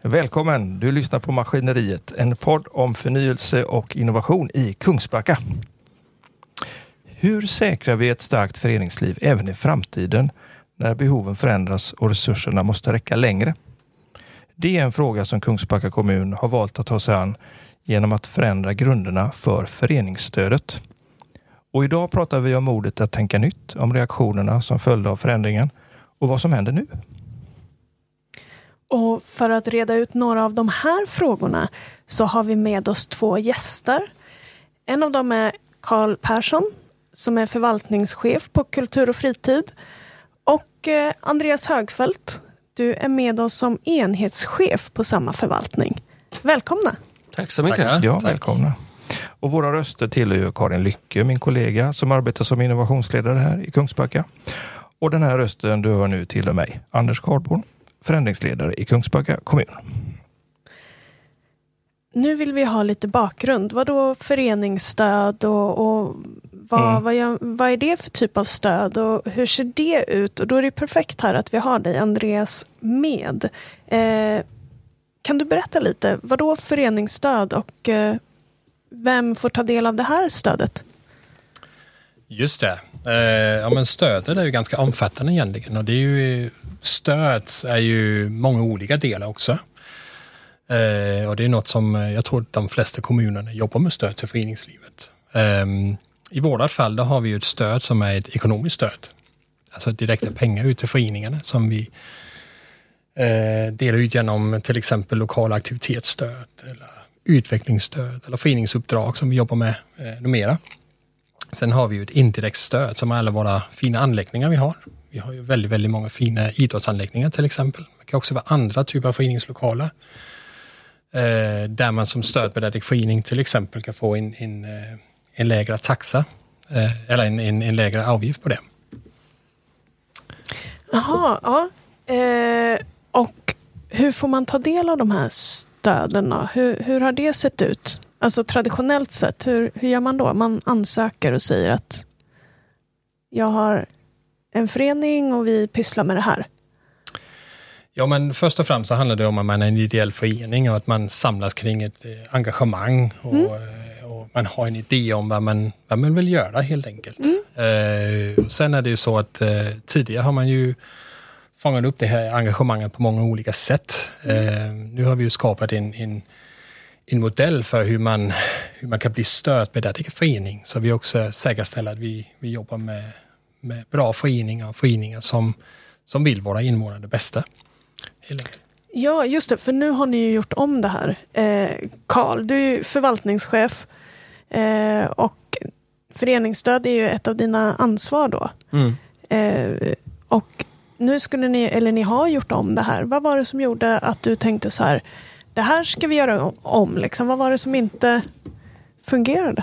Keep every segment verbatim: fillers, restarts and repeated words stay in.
Välkommen, du lyssnar på Maskineriet, en podd om förnyelse och innovation i Kungsbacka. Hur säkrar vi ett starkt föreningsliv även i framtiden när behoven förändras och resurserna måste räcka längre? Det är en fråga som Kungsbacka kommun har valt att ta sig an genom att förändra grunderna för föreningsstödet. Och idag pratar vi om modet att tänka nytt, om reaktionerna som följde av förändringen och vad som händer nu. Och för att reda ut några av de här frågorna så har vi med oss två gäster. En av dem är Carl Persson som är förvaltningschef på Kultur och fritid. Och eh, Andreas Högfeldt, du är med oss som enhetschef på samma förvaltning. Välkomna! Tack så mycket. Tack. Ja, välkomna. Och våra röster tillhör Karin Lycke, min kollega som arbetar som innovationsledare här i Kungsbacka. Och den här rösten du hör nu tillhör mig, Anders Karlborn, förändringsledare i Kungsbacka kommun. Nu vill vi ha lite bakgrund. Vad då föreningsstöd och, och vad, mm. vad, gör, vad är det för typ av stöd och hur ser det ut? Och då är det perfekt här att vi har dig, Andreas, med. Eh, kan du berätta lite, vad då föreningsstöd och eh, vem får ta del av det här stödet? Just det. Eh, ja, men stödet är ju ganska omfattande egentligen och det är ju, stöd är ju många olika delar också. Eh, och det är något som jag tror att de flesta kommunerna jobbar med stöd till föreningslivet. Eh, I vårt fall då har vi ju ett stöd som är ett ekonomiskt stöd. Alltså direkta pengar ut till föreningarna som vi eh, delar ut genom till exempel lokala aktivitetsstöd eller utvecklingsstöd eller föreningsuppdrag som vi jobbar med eh, numera. Sen har vi ju ett indirekt stöd som alla våra fina anläggningar vi har. Vi har ju väldigt, väldigt många fina idrottsanläggningar till exempel. Det kan också vara andra typer av föreningslokaler. Eh, där man som stödberättigad förening till exempel kan få en, en, en lägre taxa. Eh, eller en, en, en lägre avgift på det. Jaha, ja. Eh, och hur får man ta del av de här stöden då? Hur, hur har det sett ut? Alltså traditionellt sett, hur, hur gör man då? Man ansöker och säger att jag har en förening och vi pysslar med det här. Ja, men först och främst så handlar det om att man är en ideell förening och att man samlas kring ett engagemang och, mm. och man har en idé om vad man, vad man vill göra helt enkelt. Mm. Eh, och sen är det ju så att eh, tidigare har man ju fångat upp det här engagemanget på många olika sätt. Eh, nu har vi ju skapat en, en en modell för hur man, hur man kan bli stödberättigad förening. Så vi också säkerställer att vi, vi jobbar med, med bra föreningar och föreningar som, som vill våra invånare det bästa. Ja, just det. För nu har ni ju gjort om det här. Carl, eh, du är ju förvaltningschef eh, och föreningsstöd är ju ett av dina ansvar då. Mm. Eh, och nu skulle ni, eller ni har gjort om det här. Vad var det som gjorde att du tänkte så här, det här ska vi göra om, liksom. Vad var det som inte fungerade?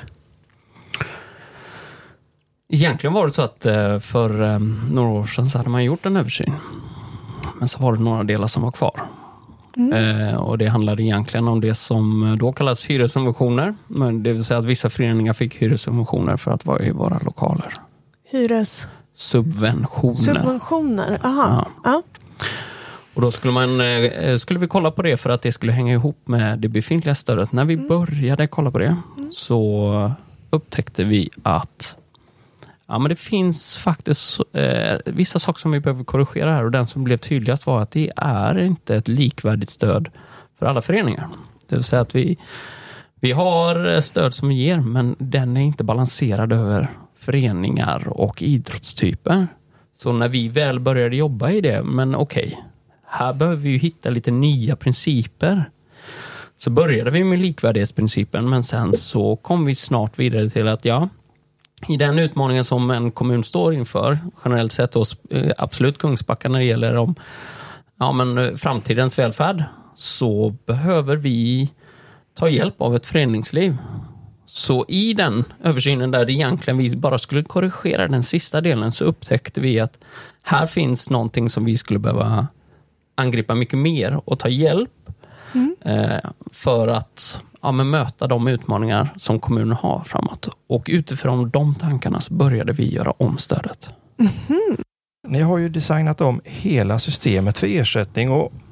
Egentligen var det så att för några år sedan så hade man gjort en översyn. Men så var det några delar som var kvar. Mm. Eh, och det handlade egentligen om det som då kallas hyressubventioner. Men det vill säga att vissa föreningar fick hyressubventioner för att vara i våra lokaler. Hyres? Subventioner. Subventioner, aha. Ja. Ja. Och då skulle, man, skulle vi kolla på det för att det skulle hänga ihop med det befintliga stödet. När vi mm. började kolla på det mm. så upptäckte vi att ja, men det finns faktiskt eh, vissa saker som vi behöver korrigera här. Och den som blev tydligast var att det är inte ett likvärdigt stöd för alla föreningar. Det vill säga att vi, vi har stöd som vi ger, men den är inte balanserad över föreningar och idrottstyper. Så när vi väl började jobba i det, men okej. Okay, här behöver vi ju hitta lite nya principer. Så började vi med likvärdighetsprincipen, men sen så kom vi snart vidare till att ja, i den utmaningen som en kommun står inför, generellt sett och absolut Kungsbacka när det gäller om ja, men framtidens välfärd, så behöver vi ta hjälp av ett föreningsliv. Så i den översynen där egentligen vi bara skulle korrigera den sista delen, så upptäckte vi att här finns någonting som vi skulle behöva angripa mycket mer och ta hjälp mm. eh, för att ja, men möta de utmaningar som kommunen har framåt. Och utifrån de tankarna så började vi göra om stödet. Mm-hmm. Ni har ju designat om hela systemet för ersättning och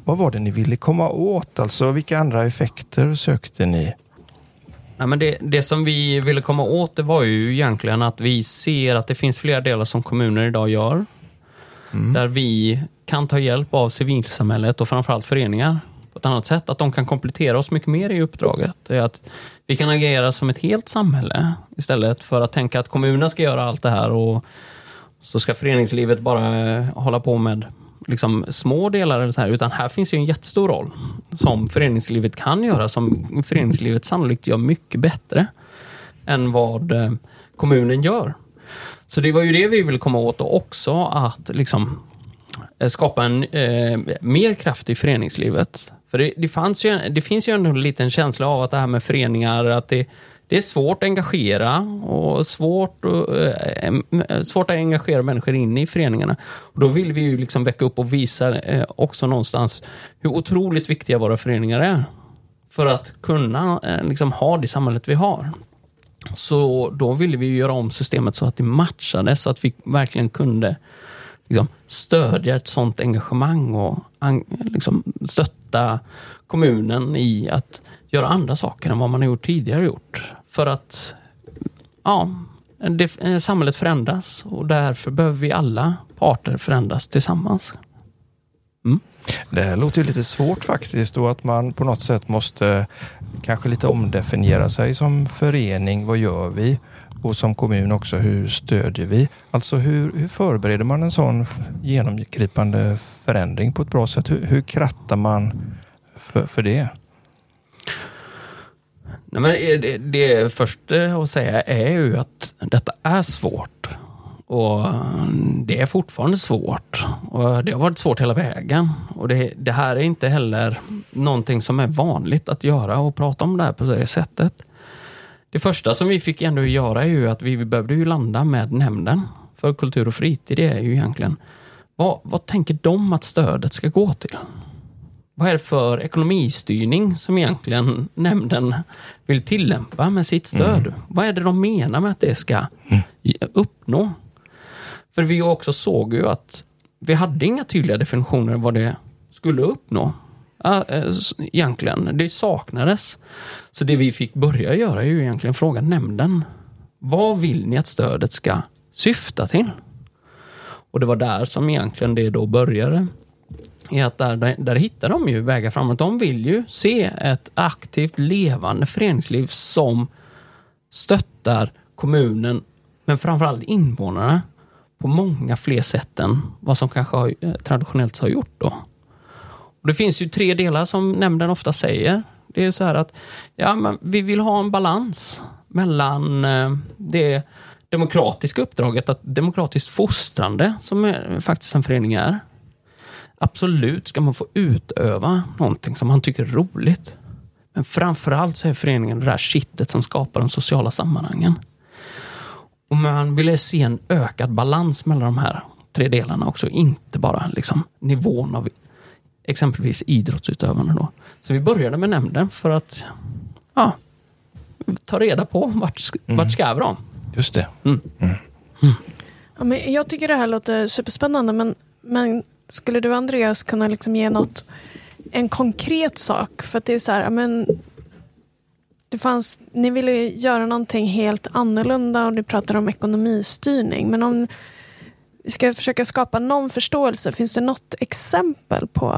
vad var det ni ville komma åt? Alltså vilka andra effekter sökte ni? Nej, men det, det som vi ville komma åt det var ju egentligen att vi ser att det finns flera delar som kommuner idag gör. Mm. Där vi kan ta hjälp av civilsamhället och framförallt föreningar på ett annat sätt. Att de kan komplettera oss mycket mer i uppdraget. Det är att vi kan agera som ett helt samhälle istället för att tänka att kommunen ska göra allt det här och så ska föreningslivet bara hålla på med liksom små delar eller så här, utan här finns ju en jättestor roll som föreningslivet kan göra, som föreningslivet sannolikt gör mycket bättre än vad kommunen gör. Så det var ju det vi ville komma åt, och också att liksom skapa en eh, mer kraft i föreningslivet. För det, det, fanns ju, det finns ju en liten känsla av att det här med föreningar, att det, det är svårt att engagera och svårt, eh, svårt att engagera människor in i föreningarna. Och då vill vi ju liksom väcka upp och visa eh, också någonstans hur otroligt viktiga våra föreningar är för att kunna eh, liksom ha det samhället vi har. Så då ville vi ju göra om systemet så att det matchade, så att vi verkligen kunde liksom stödja ett sånt engagemang och liksom stötta kommunen i att göra andra saker än vad man har gjort tidigare gjort. För att ja, det, samhället förändras, och därför behöver vi alla parter förändras tillsammans. Mm. Det här låter lite svårt faktiskt, och att man på något sätt måste kanske lite omdefiniera sig som förening. Vad gör vi? Och som kommun också, hur stödjer vi? Alltså hur, hur förbereder man en sån genomgripande förändring på ett bra sätt? Hur, hur krattar man för, för det? Nej, men det, det första att säga är ju att detta är svårt. Och det är fortfarande svårt. Och det har varit svårt hela vägen. Och det, det här är inte heller någonting som är vanligt att göra och prata om det här på det sättet. Det första som vi fick ändå göra är ju att vi behövde ju landa med nämnden för kultur och fritid. Det är ju egentligen, vad, vad tänker de att stödet ska gå till? Vad är det för ekonomistyrning som egentligen nämnden vill tillämpa med sitt stöd? Mm. Vad är det de menar med att det ska uppnå? För vi också såg ju att vi hade inga tydliga definitioner vad det skulle uppnå. Egentligen, det saknades. Så det vi fick börja göra är ju egentligen fråga nämnden. Vad vill ni att stödet ska syfta till? Och det var där som egentligen det då började. I att där, där hittar de ju vägar framåt. De vill ju se ett aktivt levande föreningsliv som stöttar kommunen, men framförallt invånarna på många fler sätt än vad som kanske har, traditionellt har gjort då. Och det finns ju tre delar som nämnden ofta säger. Det är så här att ja, men vi vill ha en balans mellan eh, det demokratiska uppdraget, att demokratiskt fostrande som är, faktiskt en förening är. Absolut ska man få utöva någonting som man tycker är roligt. Men framförallt så är föreningen det där kittet som skapar de sociala sammanhangen. Och man vill se en ökad balans mellan de här tre delarna också. Inte bara liksom nivån av exempelvis idrottsutövarna då. Så vi började med nämnden för att ja, ta reda på vart, mm. vart ska de. Just det. Mm. Mm. Mm. Ja, men jag tycker det här låter superspännande, men, men skulle du, Andreas, kunna liksom ge något, en konkret sak? För att det är så här, men det fanns, ni ville göra någonting helt annorlunda och ni pratade om ekonomistyrning. Men om vi ska försöka skapa någon förståelse, finns det något exempel på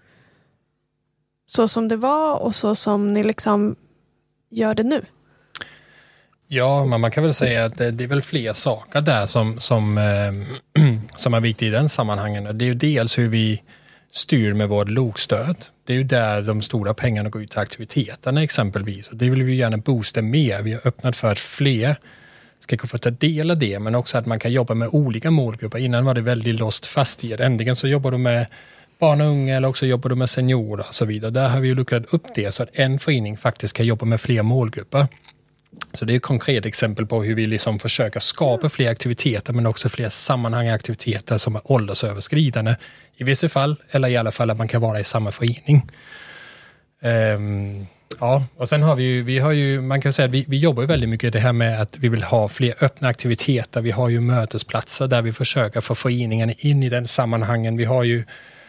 så som det var och så som ni liksom gör det nu? Ja, men man kan väl säga att det, det är väl fler saker där som, som, eh, som är viktigt i den sammanhangen. Det är ju dels hur vi styr med vårt lokstöd. Det är ju där de stora pengarna går ut till aktiviteterna exempelvis. Och det vill vi gärna boosta mer. Vi har öppnat för att fler ska få ta del av det, men också att man kan jobba med olika målgrupper. Innan var det väldigt låst fast i det. Äntligen så jobbar du med barn och unga eller också jobbar du med seniorer och så vidare. Där har vi ju luckrat upp det så att en förening faktiskt kan jobba med fler målgrupper. Så det är ett konkret exempel på hur vi liksom försöker skapa fler aktiviteter, men också fler sammanhang aktiviteter som är åldersöverskridande i vissa fall, eller i alla fall att man kan vara i samma förening. Um, ja, och sen har vi ju, vi har ju, man kan säga att vi, vi jobbar ju väldigt mycket det här med att vi vill ha fler öppna aktiviteter. Vi har ju mötesplatser där vi försöker få föreningarna in i den sammanhangen. Vi har ju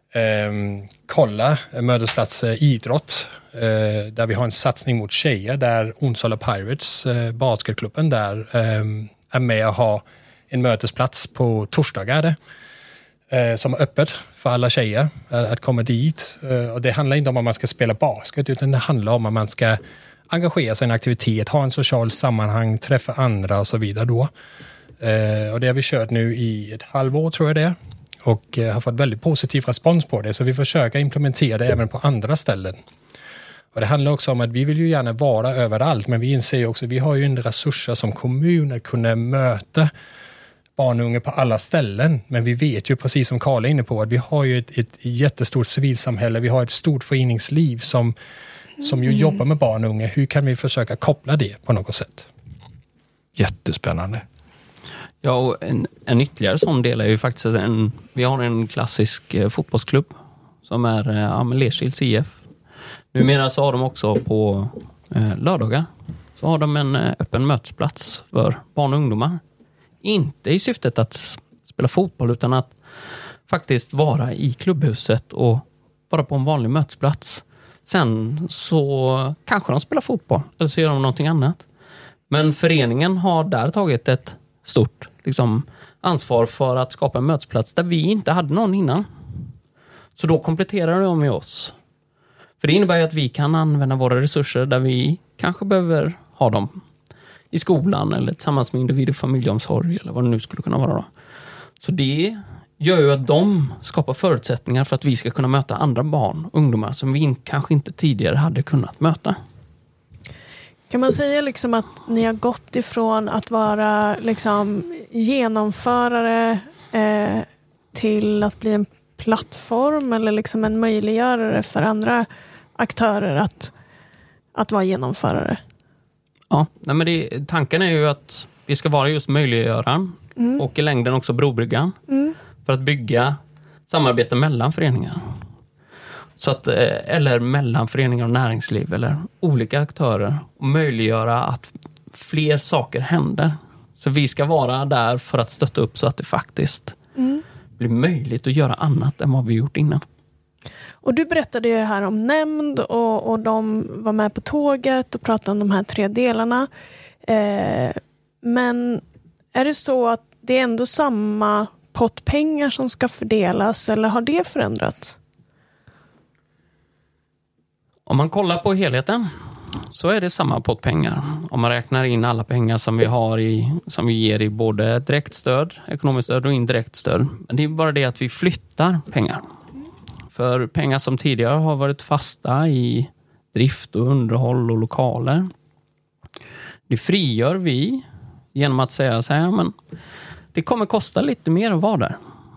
eh, kolla mötesplats eh, idrott eh, där vi har en satsning mot tjejer där Onsala Pirates, eh, basketklubben där, eh, är med och har en mötesplats på torsdagar eh, som är öppet för alla tjejer att, att komma dit. Eh, och det handlar inte om att man ska spela basket, utan det handlar om att man ska engagera sig i en aktivitet, ha en social sammanhang, träffa andra och så vidare då. Eh, och det har vi kört nu i ett halvår tror jag det är. Och eh, har fått väldigt positiv respons på det. Så vi försöker implementera det även på andra ställen. Och det handlar också om att vi vill ju gärna vara överallt. Men vi inser ju också att vi har ju en resurser som kommun att kunna möta barn och unga på alla ställen. Men vi vet ju precis som Karl är inne på att vi har ju ett, ett jättestort civilsamhälle. Vi har ett stort föreningsliv som, som ju mm. jobbar med barn och unga. Hur kan vi försöka koppla det på något sätt? Jättespännande. Ja, och en, en ytterligare sån del är ju faktiskt en, vi har en klassisk eh, fotbollsklubb som är eh, Lerkils I F. Numera så har de också på eh, lördagar så har de en eh, öppen mötesplats för barn och ungdomar. Inte i syftet att spela fotboll utan att faktiskt vara i klubbhuset och vara på en vanlig mötesplats. Sen så kanske de spelar fotboll eller så gör de någonting annat. Men föreningen har där tagit ett stort liksom, ansvar för att skapa en mötesplats där vi inte hade någon innan. Så då kompletterar de med oss. För det innebär ju att vi kan använda våra resurser där vi kanske behöver ha dem. I skolan eller tillsammans med individ- och familjeomsorg eller vad det nu skulle kunna vara då. Så det gör ju att de skapar förutsättningar för att vi ska kunna möta andra barn och ungdomar som vi kanske inte tidigare hade kunnat möta. Kan man säga liksom att ni har gått ifrån att vara liksom genomförare eh, till att bli en plattform eller liksom en möjliggörare för andra aktörer att, att vara genomförare? Ja, nej men det, tanken är ju att vi ska vara just möjliggöraren mm. och i längden också brobryggan mm. för att bygga samarbete mellan föreningar. Så att, eller mellan föreningar och näringsliv eller olika aktörer och möjliggöra att fler saker händer. Så vi ska vara där för att stötta upp så att det faktiskt mm. blir möjligt att göra annat än vad vi gjort innan. Och du berättade ju här om nämnd och, och de var med på tåget och pratade om de här tre delarna. Eh, men är det så att det är ändå samma pott pengar som ska fördelas eller har det förändrats? Om man kollar på helheten så är det samma pott pengar. Om man räknar in alla pengar som vi har i, som vi ger i både direktstöd, ekonomiskt stöd och indirekt stöd. Men det är bara det att vi flyttar pengar. För pengar som tidigare har varit fasta i drift och underhåll och lokaler. Det frigör vi genom att säga så här, men det kommer kosta lite mer att vara där.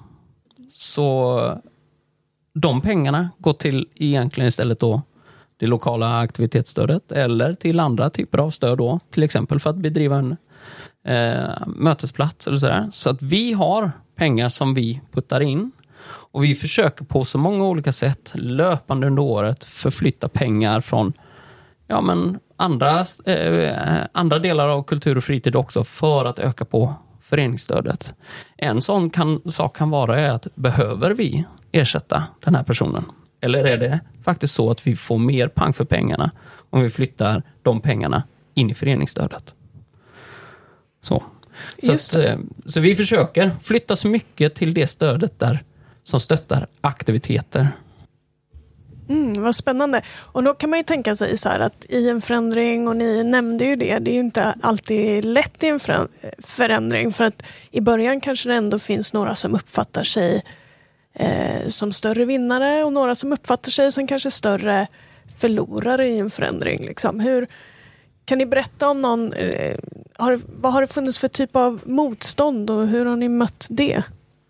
Så de pengarna går till egentligen istället då det lokala aktivitetsstödet eller till andra typer av stöd då, till exempel för att bedriva en eh, mötesplats eller sådär. Så att vi har pengar som vi puttar in och vi försöker på så många olika sätt löpande under året förflytta pengar från ja, men andra, eh, andra delar av kultur och fritid också för att öka på föreningsstödet. En sån kan, sak kan vara är att behöver vi ersätta den här personen? Eller är det faktiskt så att vi får mer pang för pengarna om vi flyttar de pengarna in i föreningsstödet? Så, så, att, så vi försöker flytta så mycket till det stödet där som stöttar aktiviteter. Mm, vad spännande. Och då kan man ju tänka sig så här att i en förändring, och ni nämnde ju det, det är ju inte alltid lätt i en förändring för att i början kanske det ändå finns några som uppfattar sig Eh, som större vinnare och några som uppfattar sig som kanske större förlorare i en förändring. Liksom. Hur, kan ni berätta om någon, eh, har, vad har det funnits för typ av motstånd och hur har ni mött det?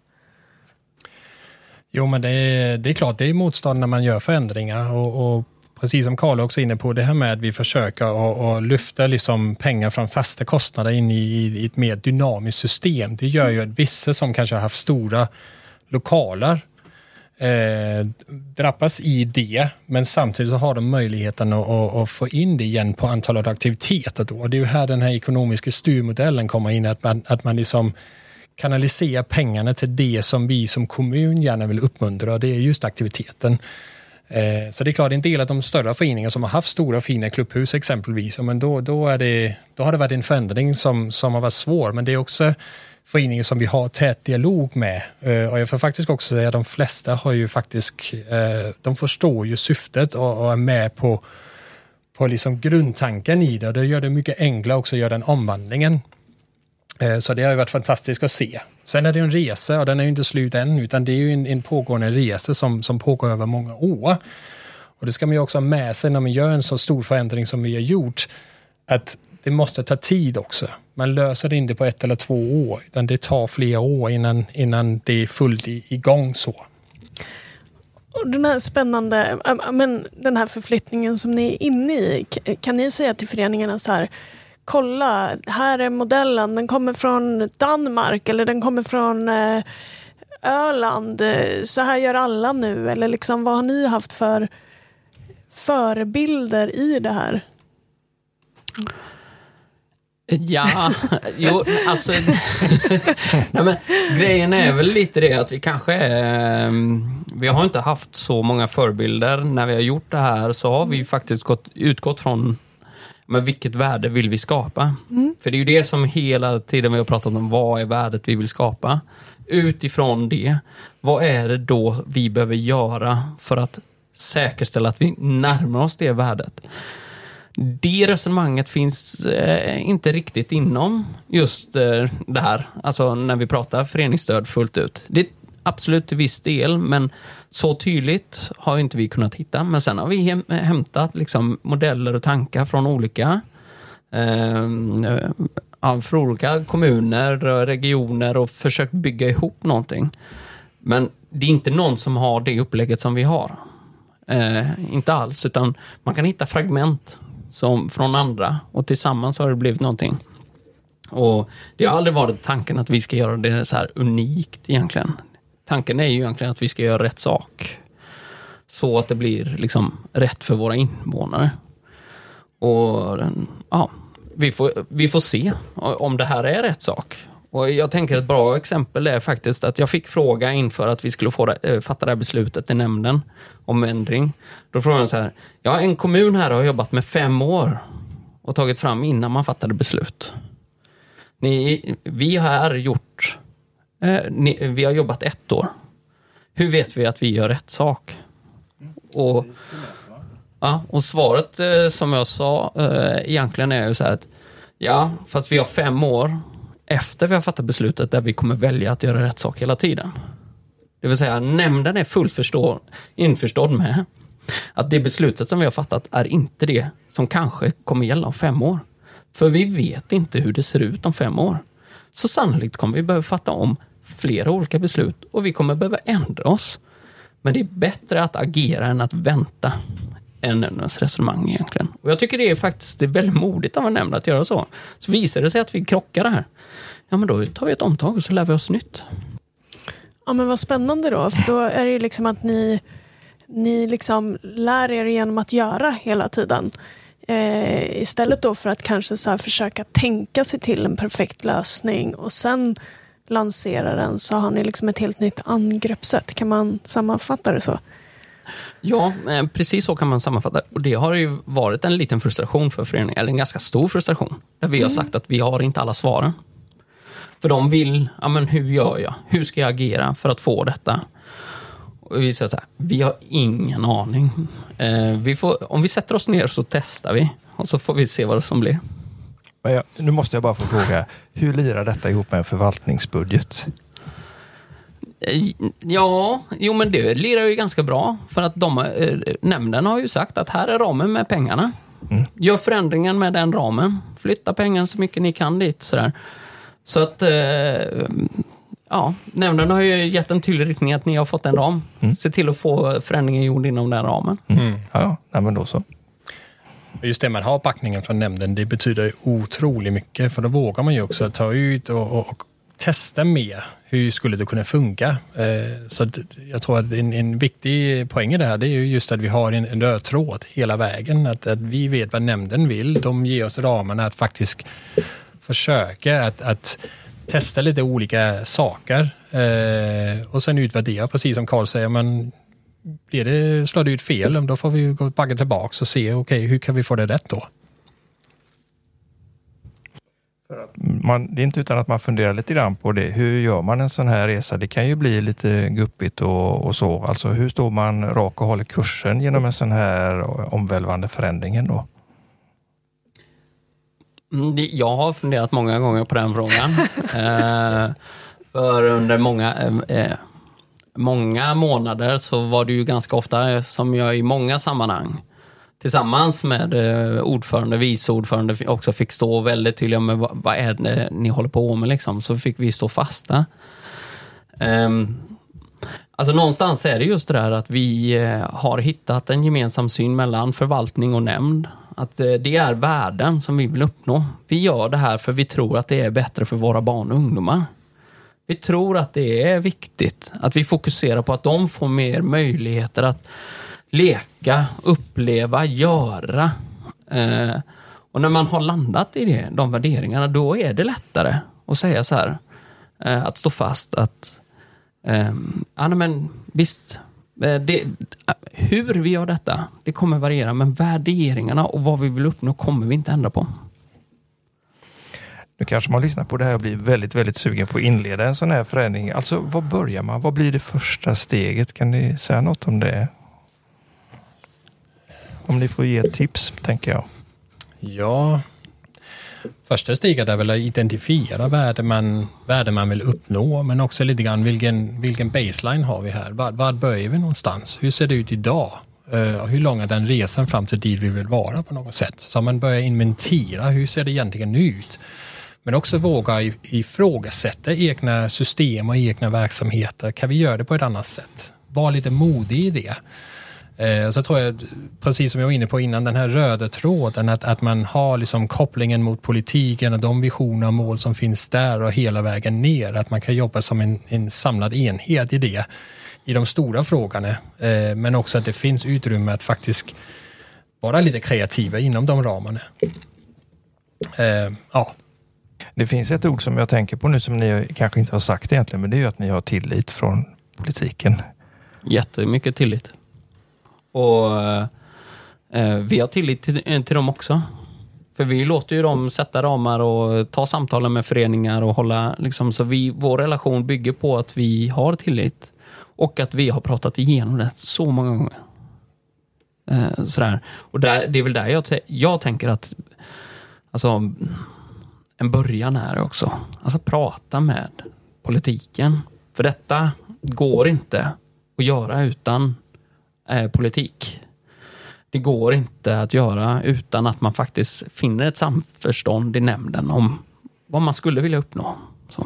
Jo, men det är, det är klart, det är motstånd när man gör förändringar och, och precis som Karl också är inne på, det här med att vi försöker att lyfta liksom pengar från fasta kostnader in i, i ett mer dynamiskt system. Det gör ju att vissa som kanske har haft stora lokaler eh, drabbas i det, men samtidigt så har de möjligheten att, att, att få in det igen på antalet aktiviteter då. Och det är ju här den här ekonomiska styrmodellen kommer in, att man, att man liksom kanalisera pengarna till det som vi som kommun gärna vill uppmuntra, och det är just aktiviteten. Eh, så det är klart, en del av de större föreningar som har haft stora fina klubbhus exempelvis, men då, då, är det, då har det varit en förändring som, som har varit svår, men det är också föreningar som vi har tät dialog med. Och jag får faktiskt också säga att de flesta har ju faktiskt, de förstår ju syftet och är med på, på liksom grundtanken i det. Och det gör det mycket enklare också att göra den omvandlingen. Så det har ju varit fantastiskt att se. Sen är det en resa, och den är ju inte slut än, utan det är ju en, en pågående resa som, som pågår över många år. Och det ska man ju också ha med sig när man gör en så stor förändring som vi har gjort, att det måste ta tid också. Man löser det inte på ett eller två år, utan det tar flera år innan, innan det är fullt igång så. Och den här spännande, men den här förflyttningen som ni är inne i, kan ni säga till föreningarna så här, kolla, här är modellen, den kommer från Danmark eller den kommer från Öland, så här gör alla nu, eller liksom, vad har ni haft för förebilder i det här? Ja, jo, alltså nej, men grejen är väl lite det att vi kanske är, vi har inte haft så många förebilder när vi har gjort det här, så har vi faktiskt gått, utgått från men vilket värde vill vi skapa? Mm. För det är ju det som hela tiden vi har pratat om, vad är värdet vi vill skapa? Utifrån det, vad är det då vi behöver göra för att säkerställa att vi närmar oss det värdet? Det resonemanget finns eh, inte riktigt inom just eh, det här. Alltså när vi pratar föreningsstöd fullt ut. Det är absolut till viss del, men så tydligt har inte vi kunnat hitta. Men sen har vi häm- hämtat liksom modeller och tankar från olika eh, ja, från olika kommuner och regioner och försökt bygga ihop någonting. Men det är inte någon som har det upplägget som vi har. Eh, inte alls, utan man kan hitta fragment som från andra, och tillsammans har det blivit någonting. Och det har aldrig varit tanken att vi ska göra det så här unikt egentligen. Tanken är ju egentligen att vi ska göra rätt sak, så att det blir liksom rätt för våra invånare. Och ja, vi får, vi får se om det här är rätt sak. Och jag tänker ett bra exempel är faktiskt att jag fick fråga inför att vi skulle få det, fatta det här beslutet i nämnden om ändring. Då frågade jag så här, ja, en kommun här har jobbat med fem år och tagit fram innan man fattade beslut. Ni, vi har gjort, eh, ni, vi har jobbat ett år. Hur vet vi att vi gör rätt sak? Och, ja, och svaret eh, som jag sa eh, egentligen är ju så här att ja, fast vi har fem år efter vi har fattat beslutet där vi kommer välja att göra rätt sak hela tiden. Det vill säga, nämnden är fullt förstå, införstådd med att det beslutet som vi har fattat är inte det som kanske kommer gälla om fem år. För vi vet inte hur det ser ut om fem år. Så sannolikt kommer vi behöva fatta om flera olika beslut och vi kommer behöva ändra oss. Men det är bättre att agera än att vänta än nämndens resonemang egentligen. Och jag tycker det är faktiskt det är väldigt modigt av en nämnd att göra så. Så visar det sig att vi krockar det här. Ja, men då tar vi ett omtag och så lär vi oss nytt. Ja, men vad spännande då. För då är det ju liksom att ni, ni liksom lär er genom att göra hela tiden. Eh, istället då för att kanske så här försöka tänka sig till en perfekt lösning och sen lansera den, så har ni liksom ett helt nytt angreppssätt. Kan man sammanfatta det så? Ja, precis så kan man sammanfatta. Och det har ju varit en liten frustration för föreningen, eller en ganska stor frustration. Där vi har sagt att vi har inte alla svaren. För de vill, ja men hur gör jag? Hur ska jag agera för att få detta? Och vi säger så här, vi har ingen aning. Eh, vi får, om vi sätter oss ner så testar vi. Och så får vi se vad det som blir. Men jag, nu måste jag bara få fråga, hur lirar detta ihop med en förvaltningsbudget? Ja, jo men det lirar ju ganska bra. För att de, eh, nämnden har ju sagt att här är ramen med pengarna. Mm. Gör förändringen med den ramen. Flytta pengarna så mycket ni kan dit. Sådär. Så att, eh, ja, nämnden har ju gett en tydlig riktning att ni har fått en ram. Mm. Se till att få förändringen gjord inom den ramen. Mm. Ja, ja, men då så. Just det, man har backningen från nämnden, det betyder otroligt mycket. För då vågar man ju också ta ut och, och, och testa mer. Hur skulle det kunna funka? Eh, så att jag tror att en, en viktig poäng i det här, det är ju just att vi har en, en röd tråd hela vägen. Att, att vi vet vad nämnden vill. De ger oss ramarna att faktiskt försöka att, att testa lite olika saker eh, och sen utvärdera, precis som Carl säger, men blir det, slår det ut fel, då får vi gå bagga tillbaka och se, okej, okay, hur kan vi få det rätt då? Man, det är inte utan att man funderar lite grann på det. Hur gör man en sån här resa? Det kan ju bli lite guppigt och, och så. Alltså hur står man rak och håller kursen genom en sån här omvälvande förändring då? Jag har funderat många gånger på den frågan. eh, för under många, eh, många månader så var det ju ganska ofta, som jag i många sammanhang, tillsammans med eh, ordförande, vice ordförande också fick stå väldigt tydliga med vad, vad är det ni håller på med liksom. Så fick vi stå fasta. Um, alltså någonstans är det just det där att vi eh, har hittat en gemensam syn mellan förvaltning och nämnd. Att eh, det är värden som vi vill uppnå. Vi gör det här för vi tror att det är bättre för våra barn och ungdomar. Vi tror att det är viktigt att vi fokuserar på att de får mer möjligheter att leka, uppleva, göra. Eh, och när man har landat i det, de värderingarna, då är det lättare att säga så här. Eh, att stå fast att eh, ja, men visst, eh, det, hur vi gör detta, det kommer variera, men värderingarna och vad vi vill uppnå kommer vi inte ändra på. Nu kanske man lyssnar på det här och blir väldigt, väldigt sugen på att inleda en sån här förändring. Alltså, vad börjar man? Vad blir det första steget? Kan ni säga något om det? Om ni får ge ett tips, tänker jag. Ja, första steget är väl att identifiera värde man, värde man vill uppnå, men också lite grann vilken, vilken baseline har vi här? Var, var börjar vi någonstans? Hur ser det ut idag? Uh, hur lång är den resan fram till dit vi vill vara på något sätt? Så man börjar inventera, hur ser det egentligen ut? Men också våga ifrågasätta egna system och egna verksamheter. Kan vi göra det på ett annat sätt? Var lite modig i det. Eh, så tror jag, precis som jag var inne på innan, den här röda tråden, att, att man har liksom kopplingen mot politiken och de visioner och mål som finns där och hela vägen ner. Att man kan jobba som en, en samlad enhet i det, i de stora frågorna. Eh, men också att det finns utrymme att faktiskt vara lite kreativa inom de ramarna. Eh, ja. Det finns ett ord som jag tänker på nu som ni kanske inte har sagt egentligen, men det är ju att ni har tillit från politiken. Jättemycket tillit. Och eh, vi har tillit till, till dem också. För vi låter ju dem sätta ramar och ta samtalen med föreningar och hålla, liksom, så vi, vår relation bygger på att vi har tillit och att vi har pratat igenom det så många gånger. Eh, sådär. Och där, det är väl där jag, jag tänker att alltså, en början är också. Alltså prata med politiken. För detta går inte att göra utan eh, politik. Det går inte att göra utan att man faktiskt finner ett samförstånd i nämnden om vad man skulle vilja uppnå. Så.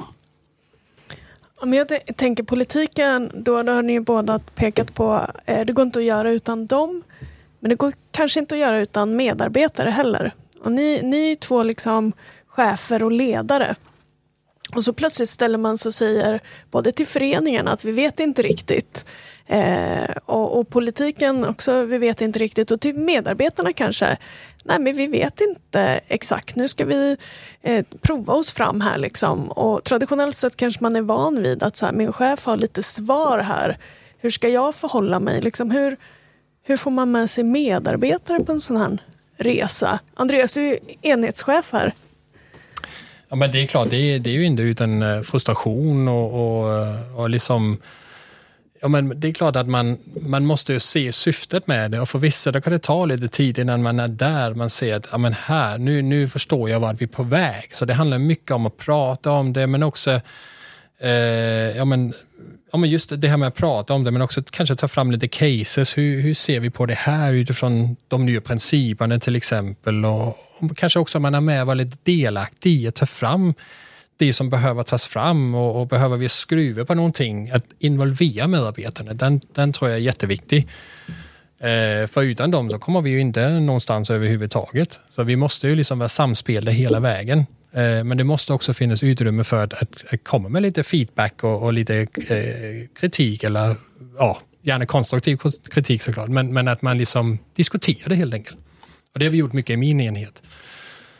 Om jag t- tänker politiken, då, då har ni båda pekat på eh, det går inte att göra utan dem, men det går kanske inte att göra utan medarbetare heller. Och ni, ni är två liksom chefer och ledare. Och så plötsligt ställer man sig och säger både till föreningen att vi vet inte riktigt. Eh, och, och politiken också, vi vet inte riktigt. Och till medarbetarna kanske, nej men vi vet inte exakt. Nu ska vi eh, prova oss fram här liksom. Och traditionellt sett kanske man är van vid att så här, min chef har lite svar här. Hur ska jag förhålla mig? Liksom, hur, hur får man med sig medarbetare på en sån här resa? Andreas, du är enhetschef här. Ja, men det är klart, det är, det är ju inte utan frustration och, och, och liksom, ja, men det är klart att man, man måste ju se syftet med det, och för vissa då kan det ta lite tid innan man är där, man ser att ja, men här, nu, nu förstår jag vart vi är på väg. Så det handlar mycket om att prata om det, men också eh, ja, men, ja, men just det här med att prata om det, men också kanske ta fram lite cases. Hur, hur ser vi på det här utifrån de nya principerna till exempel, och, och kanske också man är med och vara lite delaktig i att ta fram det som behöver tas fram, och, och behöver vi skruva på någonting, att involvera medarbetarna, den, den tror jag är jätteviktig. Eh, för utan dem så kommer vi ju inte någonstans överhuvudtaget. Så vi måste ju liksom vara samspelade hela vägen. Eh, men det måste också finnas utrymme för att, att, att komma med lite feedback och, och lite eh, kritik, eller ja, gärna konstruktiv kritik såklart, men, men att man liksom diskuterar det helt enkelt. Och det har vi gjort mycket i min enhet.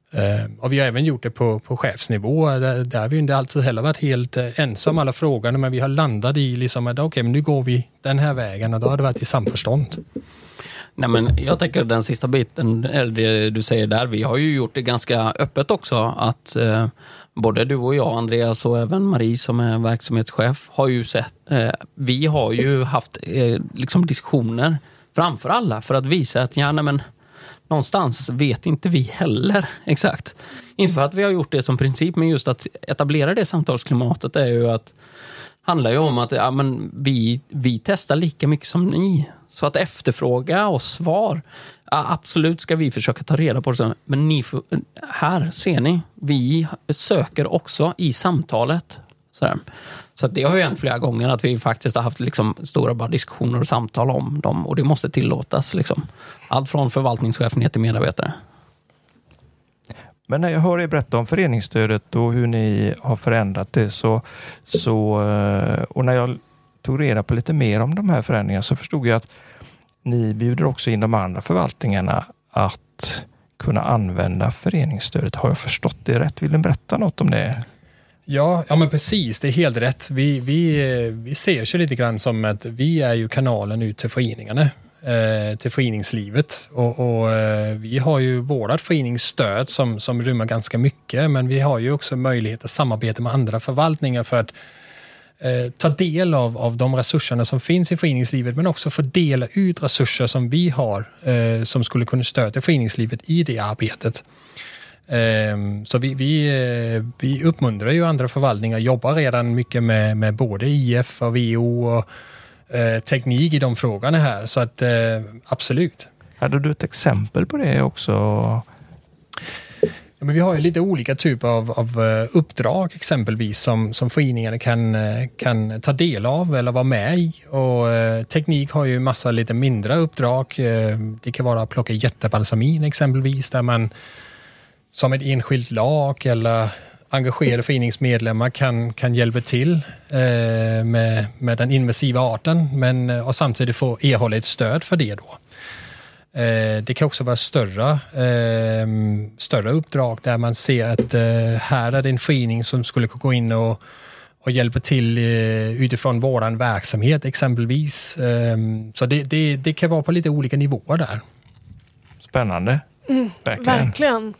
Och vi har även gjort det på, på chefsnivå. Där, där har vi inte alltid heller varit helt ensam alla frågorna, men vi har landat i liksom att okej, okay, men nu går vi den här vägen, och då har det varit i samförstånd. Nej, men jag tänker den sista biten, eller det du säger där, vi har ju gjort det ganska öppet också, att eh, både du och jag, Andreas, och även Marie som är verksamhetschef, har ju sett, eh, vi har ju haft eh, liksom diskussioner framför alla för att visa att ja, nej, men någonstans vet inte vi heller exakt. Inte för att vi har gjort det som princip, men just att etablera det samtalsklimatet är ju att handlar ju om att ja, men vi, vi testar lika mycket som ni. Så att efterfråga och svar, ja, absolut ska vi försöka ta reda på det. Men ni, här ser ni, vi söker också i samtalet. Sådär. Så att det har ju hänt flera gånger att vi faktiskt har haft liksom stora bara diskussioner och samtal om dem. Och det måste tillåtas. Liksom. Allt från förvaltningschef ner till medarbetare. Men när jag hör er berätta om föreningsstödet och hur ni har förändrat det så, så och när jag tog reda på lite mer om de här förändringarna så förstod jag att ni bjuder också in de andra förvaltningarna att kunna använda föreningsstödet. Har jag förstått det rätt? Vill ni berätta något om det? Ja, ja men precis, det är helt rätt. Vi, vi, vi ser sig lite grann som att vi är ju kanalen ut till föreningarna, eh, till föreningslivet. Och, och eh, vi har ju vårat föreningsstöd som, som rymmer ganska mycket, men vi har ju också möjlighet att samarbeta med andra förvaltningar för att eh, ta del av, av de resurserna som finns i föreningslivet, men också fördela ut resurser som vi har eh, som skulle kunna stödja föreningslivet i det arbetet. Så vi, vi, vi uppmuntrar ju andra förvaltningar, jobbar redan mycket med, med både I F och V O och eh, teknik i de frågorna här. Så att eh, absolut. Hade du ett exempel på det också? Ja, men vi har ju lite olika typer av, av uppdrag exempelvis som, som föreningarna kan, kan ta del av eller vara med i. Och eh, teknik har ju massa lite mindre uppdrag. Eh, det kan vara att plocka jättebalsamin exempelvis där man som ett enskilt lag eller engagerade föreningsmedlemmar kan, kan hjälpa till eh, med, med den invasiva arten men, och samtidigt få erhålla ett stöd för det då. Eh, det kan också vara större, eh, större uppdrag där man ser att eh, här är det en förening som skulle gå in och, och hjälpa till eh, utifrån våran verksamhet exempelvis. Eh, så det, det, det kan vara på lite olika nivåer där. Spännande. Mm, verkligen. verkligen.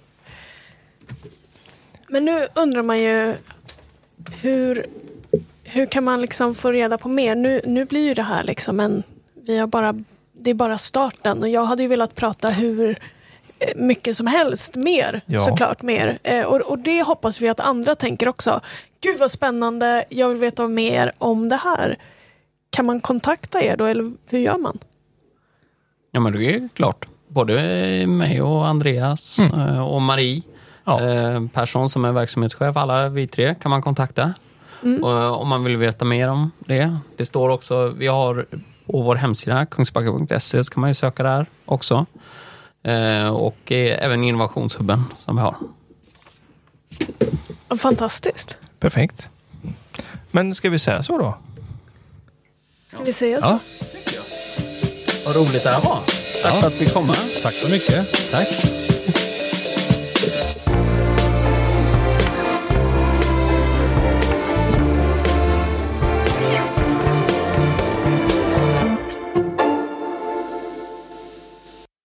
Men nu undrar man ju hur, hur kan man liksom få reda på mer? Nu, nu blir ju det här liksom en, vi har bara, det är bara starten och jag hade ju velat prata hur mycket som helst mer, ja. såklart mer. Och, och det hoppas vi att andra tänker också. Gud vad spännande, jag vill veta mer om det här. Kan man kontakta er då eller hur gör man? Ja men det är klart. Både mig och Andreas mm. och Marie. Ja. Eh, person som är verksamhetschef, alla vi tre kan man kontakta mm. och, om man vill veta mer om det. Det står också, vi har på vår hemsida kungsbacka punkt se så kan man ju söka där också eh, och eh, även innovationshubben som vi har. Fantastiskt. Perfekt. Men ska vi säga så då? Ska vi säga så? Ja. Vad roligt det här var. Tack ja. för att vi kom. Tack så mycket. Tack.